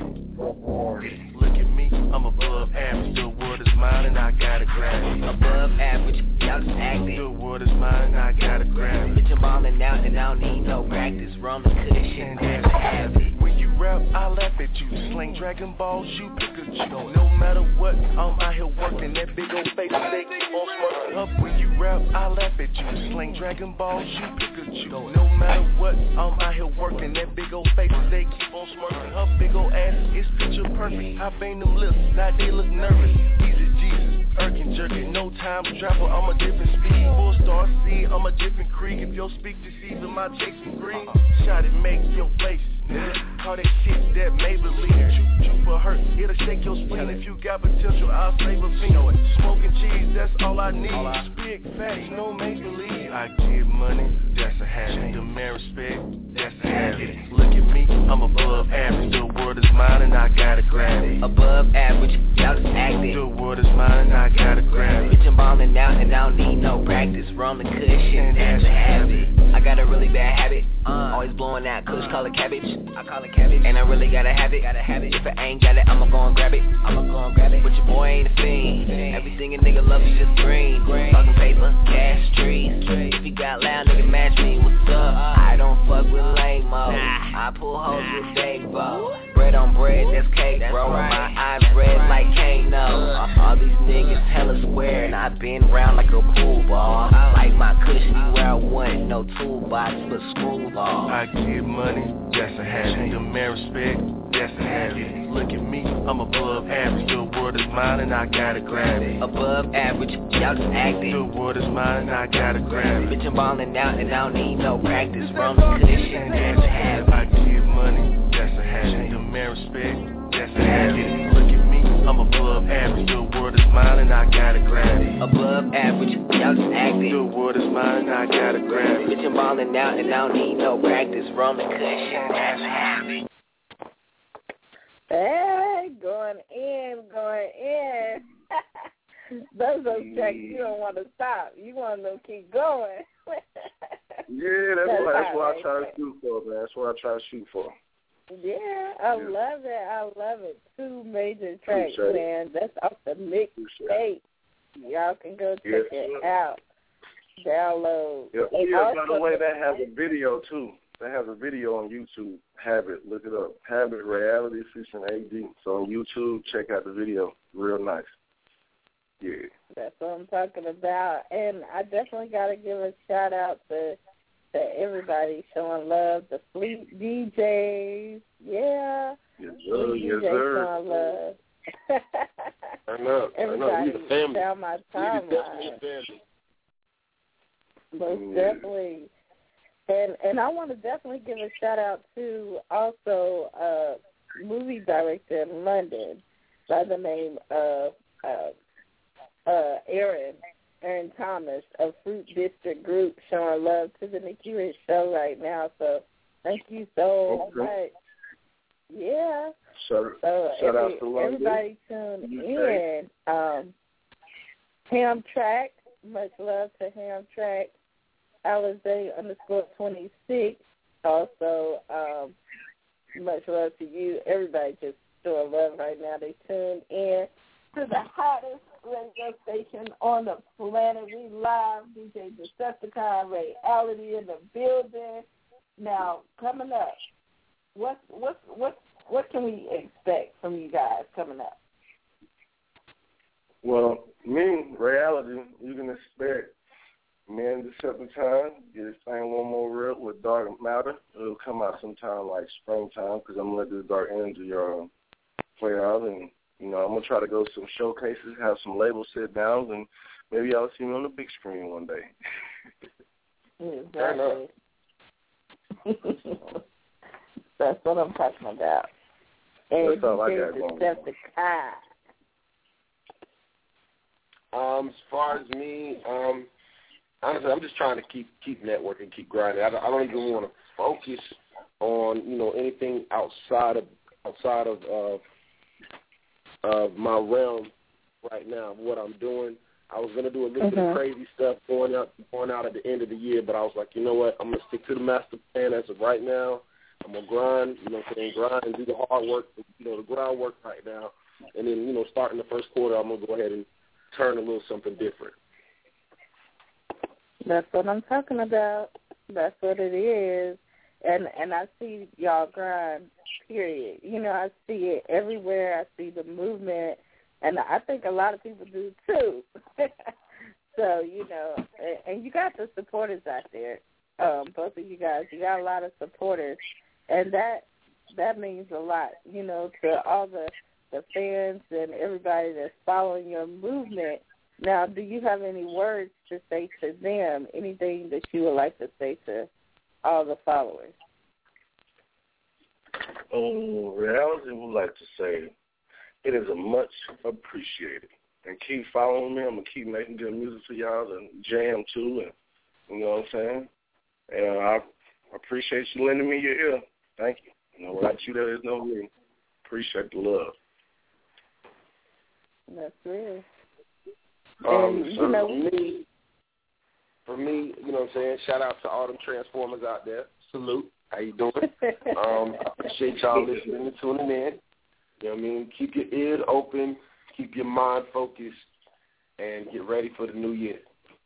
respect. Look at me, I'm above average. The world is mine and I gotta grab it. Above average, y'all just acting. The world is mine and I gotta grab it. Bitch, I'm ballin' out and I don't need no practice. Rum and cushion, that's a habit. When you rap, I laugh at you. Sling Dragon Balls, you Pikachu. No matter what, I'm out here working that big old face steak on smirking up. When you rap, I laugh at you. Sling Dragon Balls, you Pikachu. No matter what, I'm out here working that big old face steak on smirking up. Big old ass, it's picture perfect. I bang them lips, now they look nervous. Easy Jesus, irking, jerking, no time travel. I'm a different speed. Full star C, I'm a different creed. If your speak deceiving, my Jason Green. Shot it, make your face. Nigga, call that shit that Maybelline. Shoot, shoot for hurt, it'll shake your spleen. If you got potential, I'll save a finger. Smoking cheese, that's all I need. All I big fatty, no Maybelline. I give money, that's a habit. Demand respect, that's a habit. Look at me, I'm above average. The world is mine and I gotta grab it. Above average, y'all just acting. The world is mine and I gotta grab it. Bitch, I'm ballin' out and I don't need no practice. Rum and cushion, that's a habit. I got a really bad habit. Uh, always blowing out kush, call it cabbage. I call it cabbage. And I really gotta have it. Gotta have it. If I ain't got it, I'ma go and grab it. I'ma go and grab it. But your boy ain't a fiend. Everything a nigga love is just green. Fucking paper, cash, trees. If you got loud, nigga match me. What's up? I don't fuck with lame-o. I pull hoes with Dave-o. Bread on bread, that's cake, bro. My eyes red like Kano. All these niggas hella square, and I been round like a pool ball. Like my cushion, you where I want. No toolbox, but screw ball. I give money, that's a habit. Demand respect, that's a habit. Look at me, I'm above average. The world is mine and I gotta grab it. Above average, y'all just acting. The world is mine and I gotta grab it. Bitch, I'm ballin' out and I don't need no practice. Rum and cushion, that's a habit. I give money, that's a habit. Demand respect, that's a habit. Look at me, I'm above average. The world is mine and I gotta grab it. Above average, y'all just acting. The world is mine and I gotta grab it. Bitch, I'm ballin' out and I don't need no practice. Rum and cushion, that's a habit. Hey, going in, going in. Those those tracks you don't want to stop. You want them to keep going. Yeah, that's, that's what that's what I try to shoot for, man. That's what I try to shoot for. Yeah, I yeah. love it. I love it. Two major tracks, Appreciate man. That's off the mixtape. Y'all can go check yes, it sir. out. Download. Yeah, oh, yeah by the way, that has a video, too. That has a video on YouTube. Habit, look it up. Habit Reality Featuring A D. So on YouTube, check out the video. Real nice. Yeah. That's what I'm talking about. And I definitely got to give a shout-out to to everybody showing love, the Fleet D Js. Yeah. Yes, sir. Fleet Yes, D Js sir. showing love. I know. Everybody I know. We the family. down my timeline. We definitely a family. Most yeah. definitely. And and I want to definitely give a shout-out to also a movie director in London by the name of uh, uh, Aaron, Aaron Thomas of Fruit District Group, showing love to the Nikki Rich Show right now. So thank you so okay. much. Yeah. Shout, so shout every, out to London. everybody tune in. Um, Hamtrack, much love to Hamtrack. Alizé underscore twenty-six. Also, um, much love to you. Everybody just showing love right now. They tuned in to the hottest radio station on the planet. We live, D J Decepticon, Reality in the building. Now, coming up, what what what what can we expect from you guys coming up? Well, me, Reality, you can expect me and Decepticon get this thing one more rip with Dark Matter. It'll come out sometime like springtime because I'm going to let this Dark Energy uh, play out. And, you know, I'm going to try to go to some showcases, have some label sit-downs, and maybe y'all see me on the big screen one day. Exactly. That's what I'm talking about. And That's all I D J got going. Decepticon. Um, as far as me, um, honestly, I'm just trying to keep keep networking, keep grinding. I don't, I don't even want to focus on you know anything outside of outside of uh, of my realm right now of what I'm doing. I was gonna do a little mm-hmm. bit of crazy stuff going out going out at the end of the year, but I was like, you know what, I'm gonna stick to the master plan as of right now. I'm gonna grind, you know, grind and do the hard work, you know, the groundwork right now, and then you know, starting the first quarter, I'm gonna go ahead and turn a little something different. That's what I'm talking about. That's what it is. And and I see y'all grind, period. You know, I see it everywhere. I see the movement, and I think a lot of people do too. So, you know, and, and you got the supporters out there, um, both of you guys. You got a lot of supporters, and that that means a lot, you know, to all the the fans and everybody that's following your movement. Now, do you have any words to say to them, anything that you would like to say to all the followers? Oh, Reality would like to say it is a much appreciated. And keep following me. I'm going to keep making good music for y'all and jam too. And you know what I'm saying? And I appreciate you lending me your ear. Thank you. You know, without you, there is no me. Appreciate the love. That's real. Um, and, so you know, for me, for me, you know what I'm saying, shout out to all them Transformers out there. Salute. How you doing? um, I appreciate y'all listening and tuning in. You know what I mean? Keep your ears open, keep your mind focused, and get ready for the new year.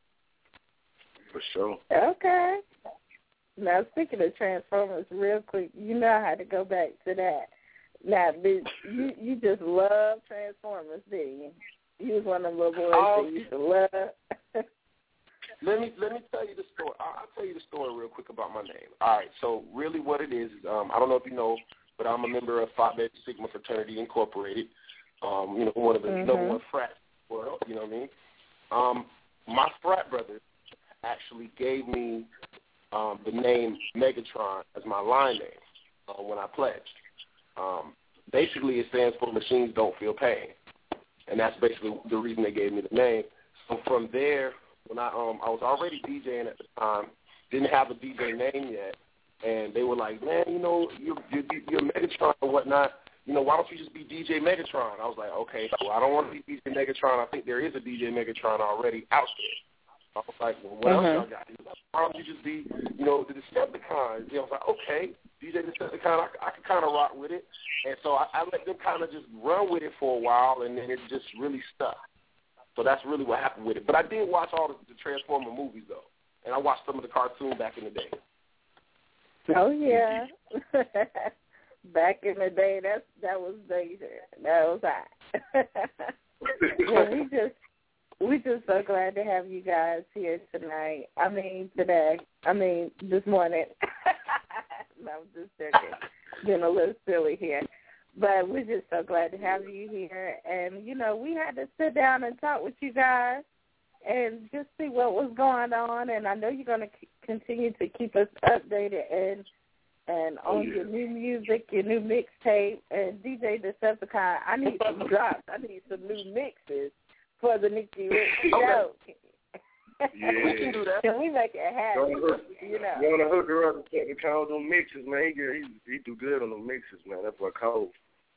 For sure. Okay. Now, speaking of Transformers, real quick, you know how to go back to that. Now, did you you just love Transformers, didn't you? You was one of them little boys um, that used to love. Let me let me tell you the story. I'll, I'll tell you the story real quick about my name. All right, so really what it is, is um, I don't know if you know, but I'm a member of Phi Beta Sigma Fraternity Incorporated, um, you know, one of the mm-hmm. number one frats in the world, you know what I mean? Um, my frat brother actually gave me um, the name Megatron as my line name uh, when I pledged. Um, basically, it stands for Machines Don't Feel Pain, and that's basically the reason they gave me the name. So from there, when I um I was already DJing at the time, didn't have a D J name yet, and they were like, man, you know, you're, you're, you're Megatron or whatnot. You know, why don't you just be D J Megatron? I was like, okay, well, I don't want to be D J Megatron. I think there is a D J Megatron already out there. I was like, well, what mm-hmm. else y'all got? He was like, why don't you just be, you know, the Decepticon? You know, I was like, okay, D J Decepticon, I, I could kind of rock with it. And so I, I let them kind of just run with it for a while, and then it just really stuck. So that's really what happened with it. But I did watch all the, the Transformer movies, though, and I watched some of the cartoons back in the day. Oh, yeah. Back in the day, that's, that was danger. That was hot. Well, we just, we just so glad to have you guys here tonight. I mean, today. I mean, this morning. No, I'm just joking. Being a little silly here. But we're just so glad to have you here. And, you know, we had to sit down and talk with you guys and just see what was going on. And I know you're going to c- continue to keep us updated and and on oh, yeah. your new music, your new mixtape. And D J Decepticon, I need some drops. I need some new mixes for the Nikki Rich show. Yeah. We can do that. Can we make it happen? You know. You want to hook her up and take the call on them mixes, man. He, he, he do good on the mixes, man. That's what I call.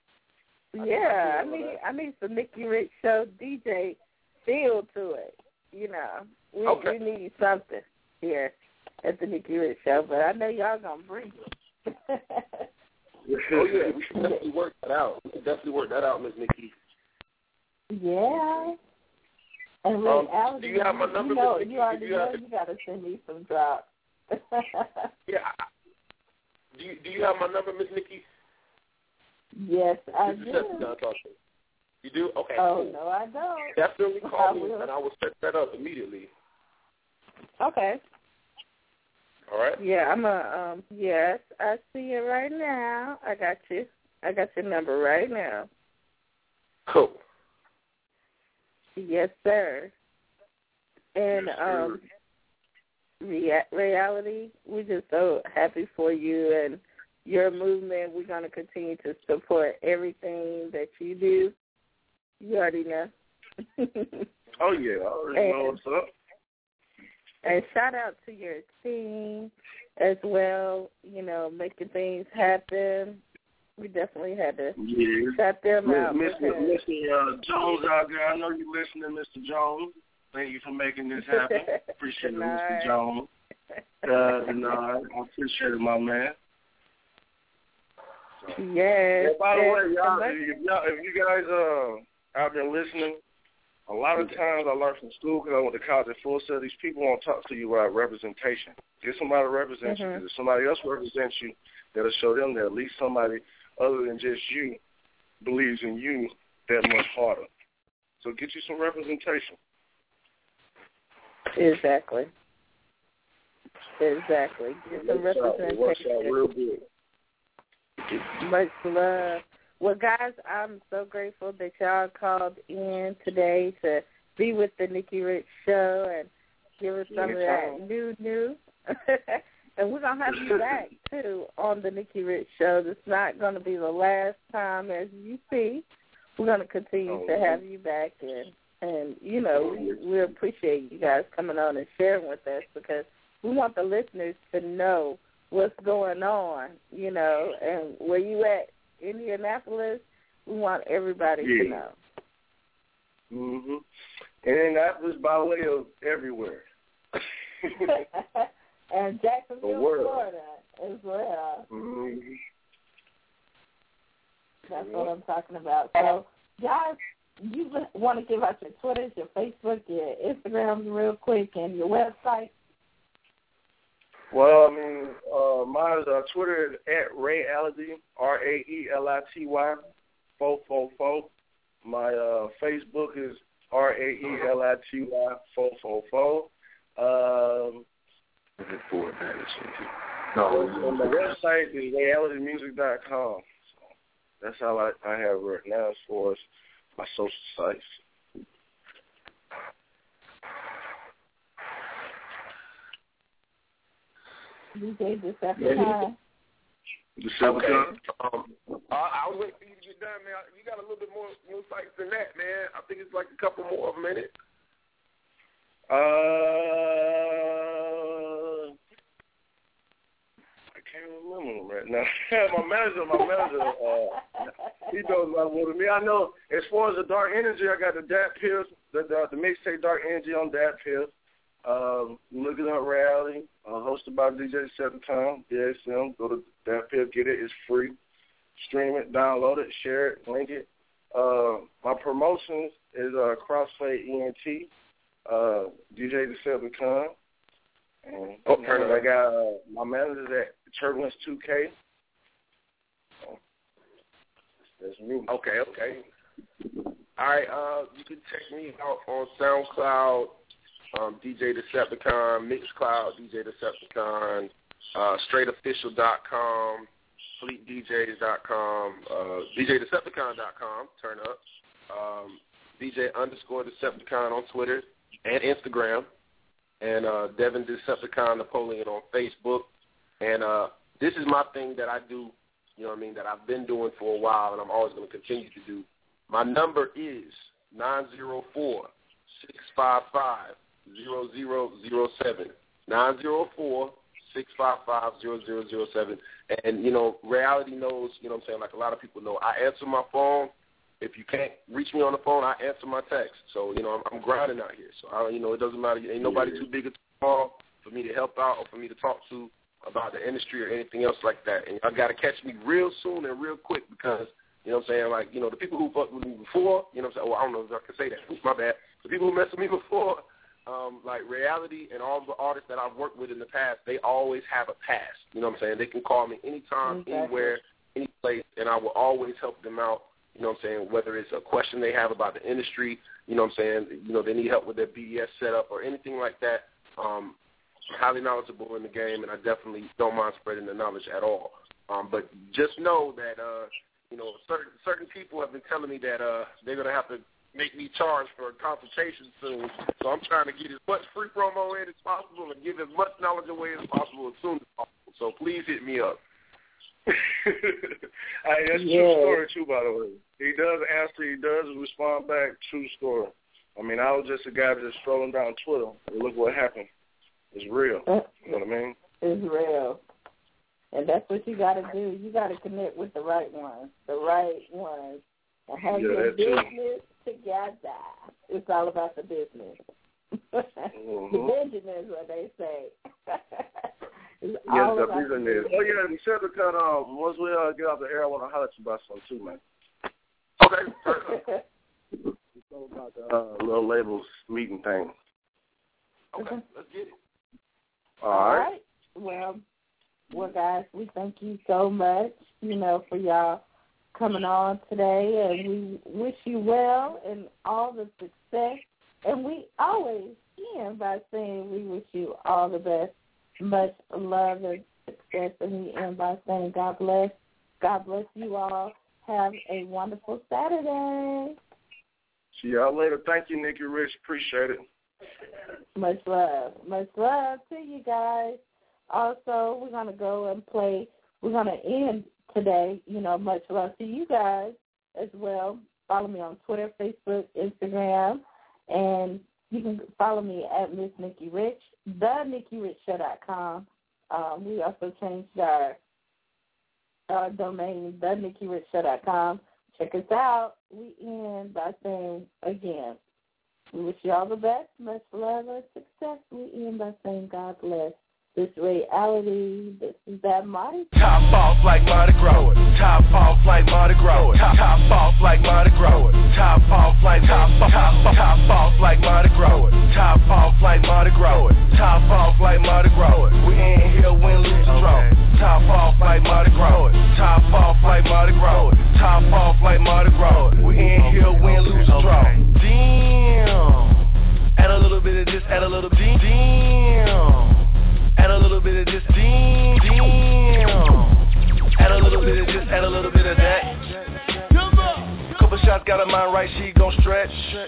Yeah, I need I need some Nikki Rich show D J feel to it. You know, we okay. we need something here at the Nikki Rich show, but I know y'all gonna bring it. Oh yeah, we should definitely work that out. We should definitely work that out, Miss Nikki. Yeah. And Um, reality, do you have my number, you know, Miss Nikki? you already you know have... you got to send me some drops. Yeah. Do you, do you have my number, Miss Nikki? Yes, I this do. Is you do? Okay. Oh, cool. no, I don't. Definitely I call me, will. and I will set that up immediately. Okay. All right? Yeah, I'm a, um, yes, I see it right now. I got you. I got your number right now. Cool. Yes, sir. And, Yes, um, rea- reality, we're just so happy for you and your movement. We're going to continue to support everything that you do. You already know. Oh, yeah. I already and, know what's up. And shout out to your team as well, you know, making things happen. We definitely had to yeah. shout them Miss, out. Mister because... Mister Uh, Jones out there, I know you're listening, Mister Jones. Thank you for making this happen. Appreciate it, Mister Jones. Uh, no, I appreciate it, my man. Yes. Yeah, by the and, way, y'all, and if, y'all, if you guys uh, out there listening, a lot of times I learned from school because I went to college at Full Sail, these people won't talk to you about representation. Get somebody to represent mm-hmm. you. Because if somebody else represents you, that'll show them that at least somebody other than just you believes in you that much harder. So get you some representation. Exactly. Exactly. Get some works representation. Out, it works out real good. Much love. Well, guys, I'm so grateful that y'all called in today to be with the Nikki Rich Show and give us some Anytime. of that new news. And we're going to have you back, too, on the Nikki Rich Show. It's not going to be the last time, as you see. We're going to continue oh, to have you back. And, and you know, we, we appreciate you guys coming on and sharing with us because we want the listeners to know what's going on, you know, and where you at, Indianapolis, we want everybody yeah. to know. Mm-hmm. And Indianapolis by way of everywhere. And Jacksonville, Florida as well. Mm-hmm. That's what I'm talking about. So, guys, you want to give out your Twitters, your Facebook, your Instagrams real quick, and your website? Well, I mean, uh, mine is uh, Twitter is at Rayality, R A E L I T Y, four four four. My uh, Facebook is R A E L I T Y, four four four. Um, no, and my website is reality music dot com. So that's how I, I have right now as far as my social sites. D J Decepticon. Decepticon. Um, uh, I was waiting for you to get done, man. You got a little bit more, more sites than that, man. I think it's like a couple more of them in it. Uh, I can't remember them right now. my manager, my manager, uh, he knows a lot more than me. I know as far as the Dark Energy, I got the Dat Pills, the the, the mixtape Dark Energy on Dat Pills. Um, looking up reality, uh, hosted by D J Decepticon, D S M. Go to Dat Pill, get it. It's free. Stream it, download it, share it, link it. Uh, my promotions is uh, Crossfade E N T. Uh, D J Decepticon. And oh, uh, I got uh, my managers at Turbulence two K. So, that's me. Okay, okay. All right, uh, you can check me out on SoundCloud, um, D J Decepticon, Mixcloud, D J Decepticon, uh, straight official dot com, fleet D Js dot com, uh, D J Decepticon dot com, turn up, um, D J underscore Decepticon on Twitter and Instagram, and uh, Devin Decepticon Napoleon on Facebook. And uh, this is my thing that I do, you know what I mean, that I've been doing for a while and I'm always going to continue to do. My number is nine zero four, six five five, zero zero zero seven, nine zero four, six five five, zero zero zero seven. And, you know, reality knows, you know what I'm saying, like a lot of people know, I answer my phone. If you can't reach me on the phone, I answer my text. So, you know, I'm, I'm grinding out here. So, I, you know, it doesn't matter. Ain't nobody too big or too small for me to help out or for me to talk to. about the industry or anything else like that. And y'all got to catch me real soon and real quick because, you know what I'm saying, like, you know, the people who fucked with me before, you know what I'm saying, well, I don't know if I can say that. Oops, my bad. The people who messed with me before, um, like Reality and all the artists that I've worked with in the past, they always have a past. You know what I'm saying? They can call me anytime, exactly. anywhere, any place, and I will always help them out. You know what I'm saying? Whether it's a question they have about the industry, you know what I'm saying? You know, they need help with their B D S setup or anything like that. Um, I'm highly knowledgeable in the game, and I definitely don't mind spreading the knowledge at all. Um, but just know that, uh, you know, certain certain people have been telling me that uh, they're going to have to make me charge for a consultation soon. So I'm trying to get as much free promo in as possible and give as much knowledge away as possible as soon as possible. So please hit me up. Hey, that's a yeah. true story, too, by the way. He does answer. He does respond back. True story. I mean, I was just a guy just strolling down Twitter, and look what happened. It's real. You know what I mean? It's real. And that's what you got to do. You got to connect with the right ones, the right ones, and have yeah, your business too. together. It's all about the business. mm-hmm. The Benjamins, what they say. Yes, the business. Oh, yeah, and Chevy cut um, once we uh, get off the air, I want to holler at you about something, too, man. Okay. It's all about the uh, little labels meeting thing. Okay, let's get it. All, all right. right. Well, well, guys, we thank you so much, you know, for y'all coming on today, and we wish you well and all the success. And we always end by saying we wish you all the best, much love and success, and we end by saying God bless. God bless you all. Have a wonderful Saturday. See y'all later. Thank you, Nikki Rich. Appreciate it. Much love. Much love to you guys. Also, we're going to go and play. We're going to end today, you know, much love to you guys as well. Follow me on Twitter, Facebook, Instagram, and you can follow me at Miss Nikki Rich, the Nikki Rich Show dot com. Um, we also changed our, our domain, the Nikki Rich Show dot com. Check us out. We end by saying, again, we wish you all the best, much love and success. We end by saying God bless. This reality, this is that Mardi Gras. Top off like Mardi Gras. Top off like Mardi Gras. Top, top off like Mardi Gras. Top off like top top top off like Mardi Gras. Top off like Mardi Gras. Top off like Mardi Gras. We in here win, lose, draw. Top off like Mardi Gras. Top off like Mardi Gras. Top off like Mardi Gras. We in here win, lose, draw. Damn. Add a little bit of this, add a little damn. Damn. Add a little bit of this, damn, damn. Add a little bit of this, add a little bit of that. Couple shots, got her mind right, she gon' stretch.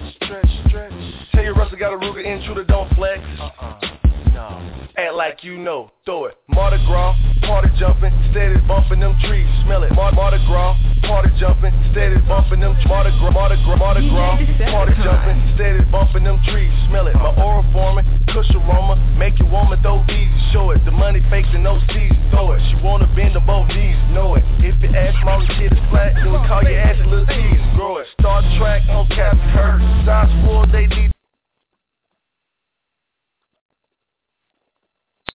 Tell your Russell got a Ruger intruder, don't flex. Uh-uh, no. Act like you know, throw it. Mardi Gras, party jumping, steady bumping them trees. Smell it. Mar- Mardi Gras, party jumping, steady bumping them. Mardi Gras, Mardi Gras, Mardi Gras, party jumping, steady bumping them trees. Smell it. My oral forming, kush aroma, make you woman throw easy. Show it. The money fakes and no seeds. Throw it. She wanna bend to both knees. Know it. If your ass small and shit is flat, then we call your ass a little tease. Grow it. Star Trek on Captain Kirk. Size four, they need